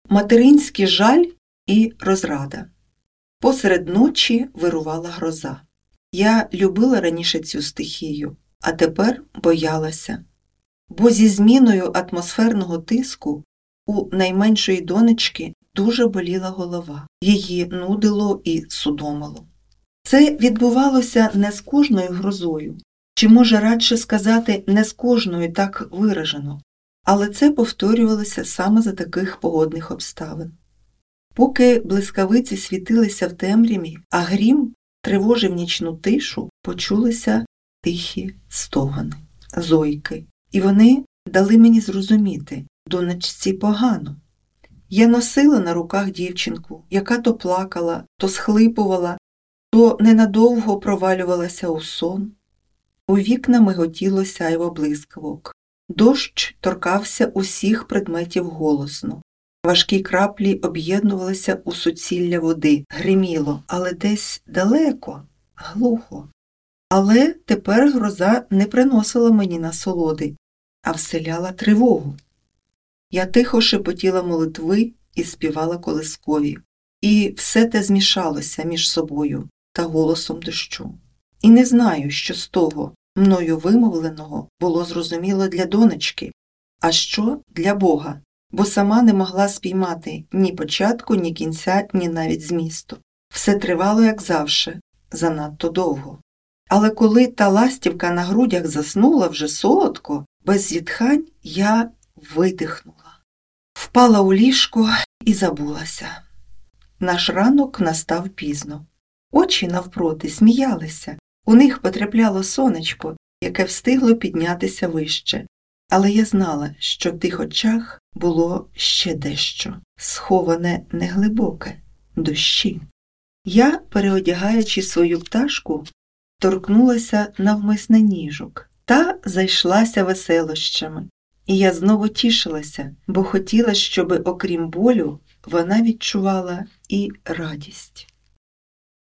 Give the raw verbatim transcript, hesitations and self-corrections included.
Материнський жаль і розрада. Посеред ночі вирувала гроза. Я любила раніше цю стихію, а тепер боялася. Бо зі зміною атмосферного тиску у найменшої донечки дуже боліла голова. Її нудило і судомило. Це відбувалося не з кожною грозою, чи може радше сказати, не з кожною так виражено, але це повторювалося саме за таких погодних обставин. Поки блискавиці світилися в темряві, а грім тривожив нічну тишу, почулися тихі стогони, зойки, і вони дали мені зрозуміти, донечці погано. Я носила на руках дівчинку, яка то плакала, то схлипувала, то ненадовго провалювалася у сон. У вікна миготіло сяйво блискавок. Дощ торкався усіх предметів голосно. Важкі краплі об'єднувалися у суцілля води, гриміло, але десь далеко, глухо. Але тепер гроза не приносила мені насолоди, а вселяла тривогу. Я тихо шепотіла молитви і співала колискові. І все те змішалося між собою та голосом дощу. І не знаю, що з того, мною вимовленого, було зрозуміло для донечки, а що для Бога, бо сама не могла спіймати ні початку, ні кінця, ні навіть змісту. Все тривало, як завше, занадто довго. Але коли та ластівка на грудях заснула вже солодко, без зітхань, я видихнула. Впала у ліжко і забулася. Наш ранок настав пізно. Очі навпроти сміялися. У них потрапляло сонечко, яке встигло піднятися вище. Але я знала, що в тих очах було ще дещо, сховане неглибоке, дощі. Я, переодягаючи свою пташку, торкнулася навмисне ніжок. Та зайшлася веселощами. І я знову тішилася, бо хотіла, щоби, окрім болю, вона відчувала і радість.